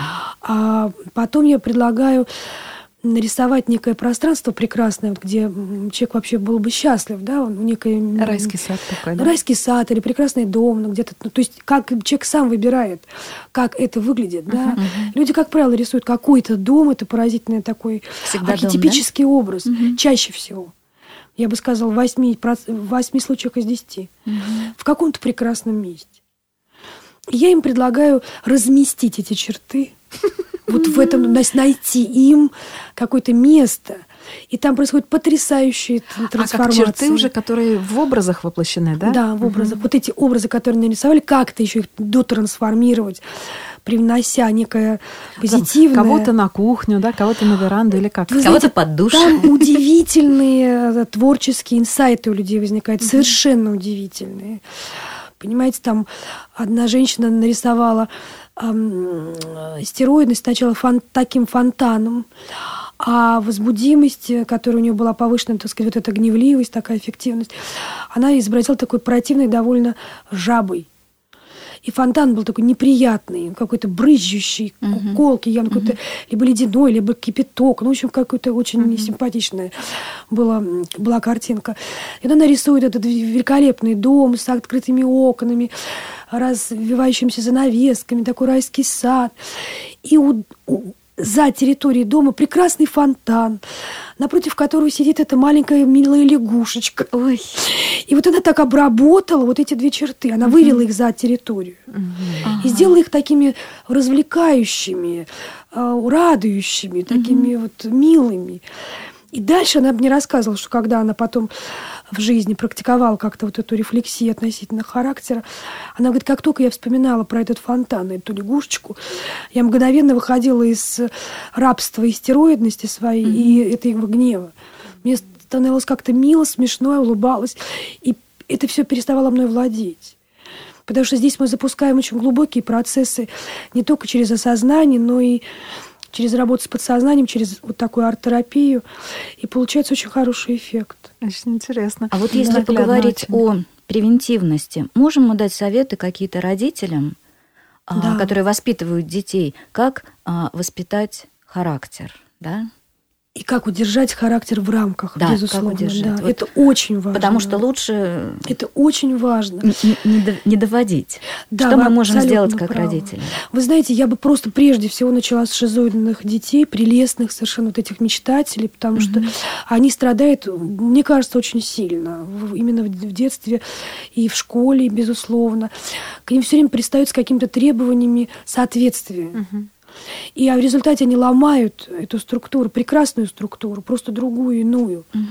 А потом я предлагаю нарисовать некое пространство прекрасное, где человек вообще был бы счастлив, да, некое... Райский сад такой, да? Райский сад или прекрасный дом, ну, где-то, ну, то есть как человек сам выбирает, как это выглядит, uh-huh, да. Uh-huh. Люди, как правило, рисуют какой-то дом, это поразительный такой всегда архетипический дом, да? образ, uh-huh. чаще всего. Я бы сказала, в восьми, в восьми случаях из десяти. Uh-huh. В каком-то прекрасном месте. И я им предлагаю разместить эти черты, вот в этом, найти им какое-то место. И там происходит потрясающая трансформация. А как черты уже, которые в образах воплощены, да? Да, в образах. Угу. Вот эти образы, которые нарисовали, как-то еще их дотрансформировать, привнося некое позитивное. Кого-то на кухню, да, кого-то на веранду или как? Вы кого-то знаете, под душ. Там удивительные творческие инсайты у людей возникают, угу. совершенно удивительные. Понимаете, там одна женщина нарисовала эм, стероидность сначала фон, таким фонтаном, А возбудимость, которая у нее была повышена, так сказать, вот эта гневливость, такая эффективность, она изобразила такой противной довольно жабой. И фонтан был такой неприятный, какой-то брызжущий, uh-huh. колкий, явно uh-huh. какой-то либо ледяной, либо кипяток. Ну, в общем, какой-то очень uh-huh. несимпатичная была, была картинка. И она рисует этот великолепный дом с открытыми окнами, развивающимися занавесками, такой райский сад. И у, у, за территорией дома прекрасный фонтан, напротив которого сидит эта маленькая милая лягушечка. Ой. И вот она так обработала вот эти две черты. Она uh-huh. вывела их за территорию. Uh-huh. И сделала их такими развлекающими, радующими, такими uh-huh. вот милыми. И дальше она мне рассказывала, что когда она потом в жизни практиковала как-то вот эту рефлексию относительно характера, она говорит, как только я вспоминала про этот фонтан, эту лягушечку, я мгновенно выходила из рабства и стероидности своей mm-hmm. и этого гнева. Мне становилось как-то мило, смешно, я улыбалась, и это все переставало мной владеть. Потому что здесь мы запускаем очень глубокие процессы не только через осознание, но и через работу с подсознанием, через вот такую арт-терапию. И получается очень хороший эффект. Очень интересно. А вот если наглядно поговорить очень о превентивности, можем мы дать советы какие-то родителям, да. которые воспитывают детей, как воспитать характер, да? И как удержать характер в рамках, да, безусловно. Как удержать. Да. Вот, это очень важно. Потому что лучше... Это очень важно. Не, не, не доводить. Да, что мы можем сделать как правы. родители? Вы знаете, я бы просто прежде всего начала с шизоидных детей, прелестных совершенно вот этих мечтателей, потому mm-hmm. что они страдают, мне кажется, очень сильно. Именно в детстве и в школе, безусловно. К ним все время пристают с какими-то требованиями соответствия. Mm-hmm. И в результате они ломают эту структуру, прекрасную структуру, просто другую, иную. Угу.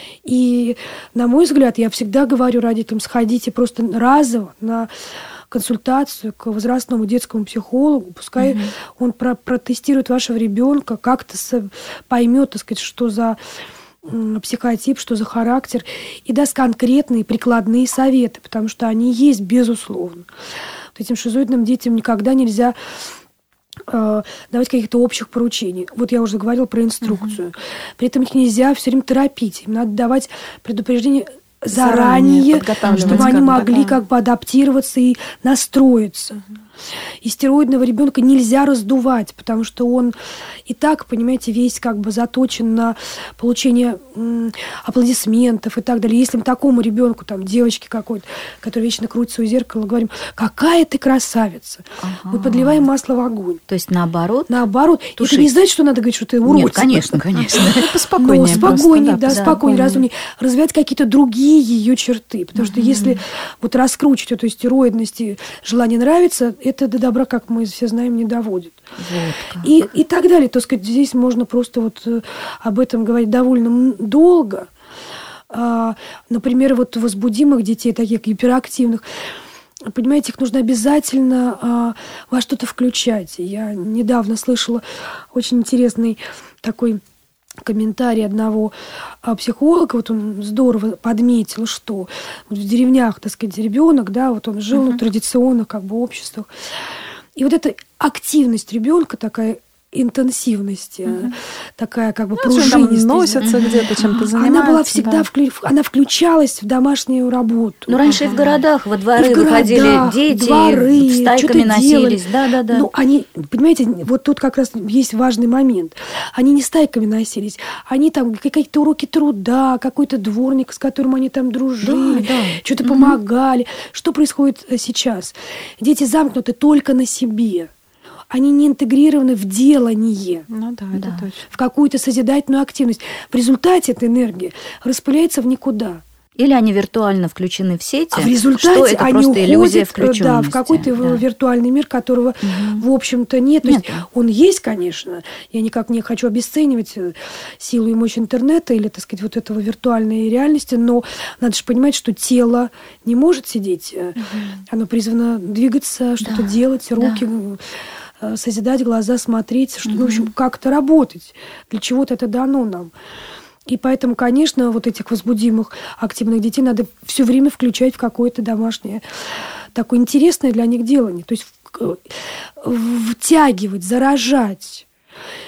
И, на мой взгляд, я всегда говорю родителям, сходите просто разово на консультацию к возрастному детскому психологу, пускай угу. он про- протестирует вашего ребенка, как-то со- поймет, так сказать, что за психотип, что за характер, и даст конкретные прикладные советы, потому что они есть, безусловно. Вот этим шизоидным детям никогда нельзя давать каких-то общих поручений. Вот я уже говорила про инструкцию. Uh-huh. При этом их нельзя все время торопить. Им надо давать предупреждение заранее, заранее чтобы они могли да. как бы адаптироваться и настроиться. Uh-huh. И стероидного ребенка нельзя раздувать, потому что он и так, понимаете, весь как бы заточен на получение м, аплодисментов и так далее. Если мы такому ребенку, там, девочке какой-то, которая вечно крутится у зеркала, говорим, какая ты красавица, ага. мы подливаем масло в огонь. То есть наоборот? Наоборот. Тушить. Это не значит, что надо говорить, что ты урод. Нет, конечно, конечно. Это поспокойнее. Но спокойнее, да, спокойнее, разумнее. Развивать какие-то другие ее черты. Потому что если вот раскручивать эту стероидность и желание нравится, это до добра, как мы все знаем, не доводит. Вот и, и так далее. То есть здесь можно просто вот об этом говорить довольно долго. А, например, вот возбудимых детей, таких гиперактивных, понимаете, их нужно обязательно а, во что-то включать. Я недавно слышала очень интересный такой комментарий одного психолога, вот он здорово подметил, что вот в деревнях, так сказать, ребенок, да, вот он жил uh-huh. в традиционных как бы обществах. И вот эта активность ребенка такая, интенсивность, uh-huh. такая как бы ну, пружинистая. Носится uh-huh. где-то, чем-то занимается. Она была всегда, да. вклю... она включалась в домашнюю работу. Ну, раньше uh-huh. и в городах, во дворы в выходили городах, дети, дворы, стайками носились. Да, да, да. Ну, они, понимаете, вот тут как раз есть важный момент. Они не стайками носились, они там какие-то уроки труда, какой-то дворник, с которым они там дружили, да, да. что-то uh-huh. помогали. Что происходит сейчас? Дети замкнуты только на себе. Они не интегрированы в делание, ну, да, это да. точно. в какую-то созидательную активность. В результате эта энергия распыляется в никуда. Или они виртуально включены в сети, а в результате что это они просто уходят, иллюзия включенности. Да, в какой-то да. виртуальный мир, которого, угу. в общем-то, нет. То нет. есть он есть, конечно. Я никак не хочу обесценивать силу и мощь интернета или, так сказать, вот этого виртуальной реальности, но надо же понимать, что тело не может сидеть. Угу. Оно призвано двигаться, что-то да. делать, руки... Да. созидать, глаза смотреть, что, mm-hmm. в общем, как-то работать. Для чего-то это дано нам. И поэтому, конечно, вот этих возбудимых, активных детей надо все время включать в какое-то домашнее, такое интересное для них делание. То есть втягивать, заражать.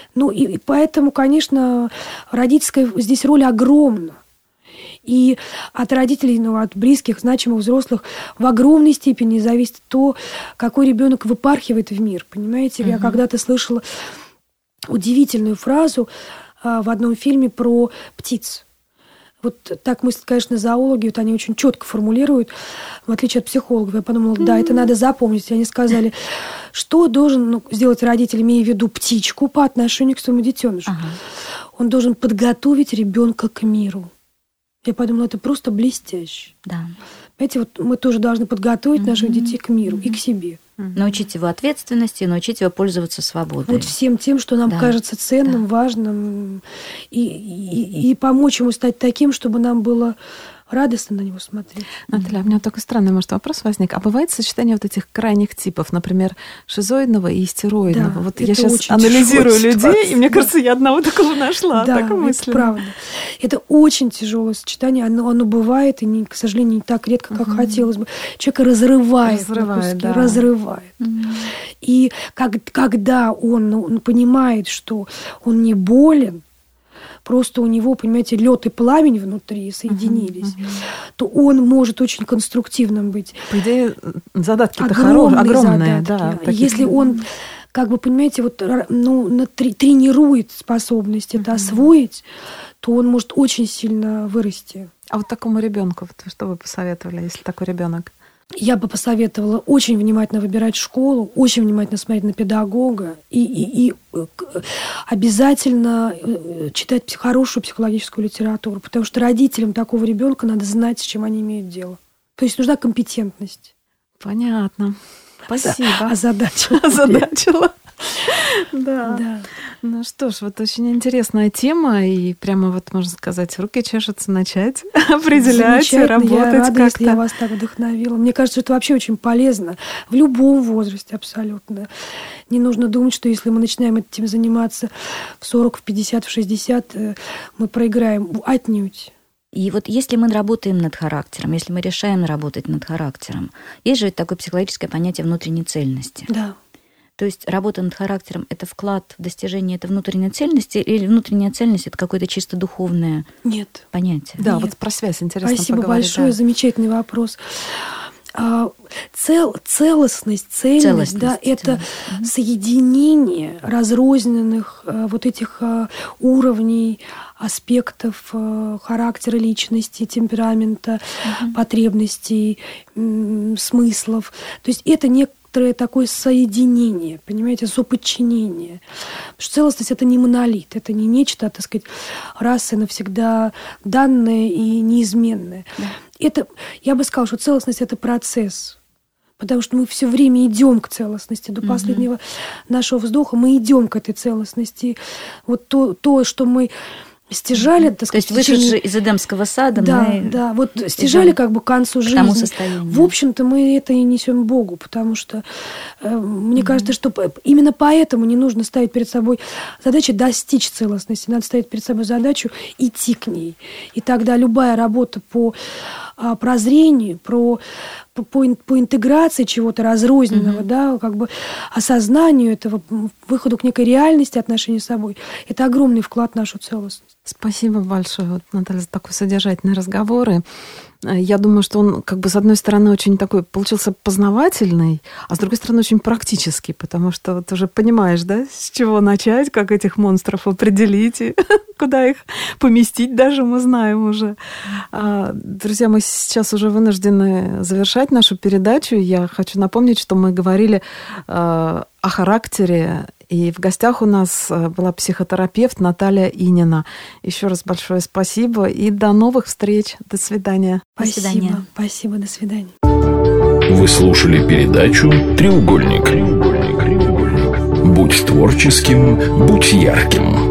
Ну, и поэтому, конечно, родительская здесь роль огромна. И от родителей, ну, от близких, значимых взрослых в огромной степени зависит то, какой ребенок выпархивает в мир. Понимаете, угу. Я когда-то слышала удивительную фразу а, в одном фильме про птиц. Вот так мыслят, конечно, зоологи, вот они очень четко формулируют, в отличие от психологов. Я подумала, да, mm-hmm. это надо запомнить. И они сказали, что должен ну, сделать родитель, имея в виду птичку по отношению к своему детенышу. Ага. Он должен подготовить ребенка к миру. Я подумала, это просто блестяще. Да. Понимаете, вот мы тоже должны подготовить mm-hmm. наших детей к миру mm-hmm. и к себе. Mm-hmm. Научить его ответственности, научить его пользоваться свободой. Вот всем тем, что нам да. кажется ценным, да. важным, и, и, и помочь ему стать таким, чтобы нам было радостно на него смотреть. Наталья, у меня такой странный, может, вопрос возник. А бывает сочетание вот этих крайних типов, например, шизоидного и истероидного? Да, вот я сейчас анализирую людей, ситуация. И мне кажется, я одного такого нашла. Да, так это правда. Это очень тяжелое сочетание. Оно, оно бывает, и, не, к сожалению, не так редко, как угу. хотелось бы. Человека разрывает. Разрывает, да. Разрывает. Угу. И как, когда он, ну, он понимает, что он не болен, просто у него, понимаете, лед и пламень внутри соединились, uh-huh, uh-huh. то он может очень конструктивным быть. По идее, задатки-то хорошие, огромные. Да, если он, как бы, понимаете, вот, ну, тренирует способность uh-huh. это освоить, то он может очень сильно вырасти. А вот такому ребенку, что вы посоветовали, если такой ребенок? Я бы посоветовала очень внимательно выбирать школу, очень внимательно смотреть на педагога и, и, и обязательно читать хорошую психологическую литературу, потому что родителям такого ребенка надо знать, с чем они имеют дело. То есть нужна компетентность. Понятно. Спасибо. Озадачила. Озадачила. Да. да. Ну что ж, вот очень интересная тема, и прямо вот, можно сказать, руки чешутся начать определять и работать я рада, как-то. Если я вас так вдохновила. Мне кажется, это вообще очень полезно в любом возрасте абсолютно. Не нужно думать, что если мы начинаем этим заниматься в сорок, в пятьдесят, в шестьдесят, мы проиграем. Отнюдь. И вот если мы работаем над характером, если мы решаем работать над характером, есть же ведь такое психологическое понятие внутренней цельности. Да. То есть работа над характером – это вклад в достижение этой внутренней цельности, или внутренняя цельность – это какое-то чисто духовное Нет. понятие? Да, Нет. Вот про связь интересно Спасибо поговорить. большое, да. замечательный вопрос. Цел, целостность, цельность, целостность да, это угу. соединение разрозненных вот этих уровней, аспектов характера личности, темперамента, угу. потребностей, смыслов. То есть это некоторое такое соединение, понимаете, соподчинение. Потому что целостность – это не монолит, это не нечто, так сказать, раз и навсегда данное и неизменное. Да. Это, я бы сказала, что целостность – это процесс. Потому что мы все время идем к целостности. До mm-hmm. последнего нашего вздоха мы идем к этой целостности. Вот то, то что мы стяжали, mm-hmm. так сказать, то есть вышедшие течение... из Эдемского сада, да, мы да, вот стяжали как бы к концу жизни. К тому состоянию. В общем-то, мы это и несем Богу, потому что э, мне mm-hmm. кажется, что именно поэтому не нужно ставить перед собой задачу достичь целостности. Надо ставить перед собой задачу идти к ней. И тогда любая работа по э, прозрению, про По, по интеграции чего-то разрозненного, mm-hmm. да, как бы осознанию этого, выходу к некой реальности отношения с собой, это огромный вклад в нашу целостность. Спасибо большое, вот, Наталья, за такой содержательный разговор. И я думаю, что он, как бы, с одной стороны, очень такой получился познавательный, а с другой стороны, очень практический, потому что вот уже понимаешь, да, с чего начать, как этих монстров определить, и куда их поместить даже, мы знаем уже. Друзья, мы сейчас уже вынуждены завершать нашу передачу. Я хочу напомнить, что мы говорили о характере, и в гостях у нас была психотерапевт Наталья Инина. Еще раз большое спасибо и до новых встреч. До свидания. Спасибо. До свидания. Спасибо, до свидания. Вы слушали передачу «Треугольник». Будь творческим, будь ярким.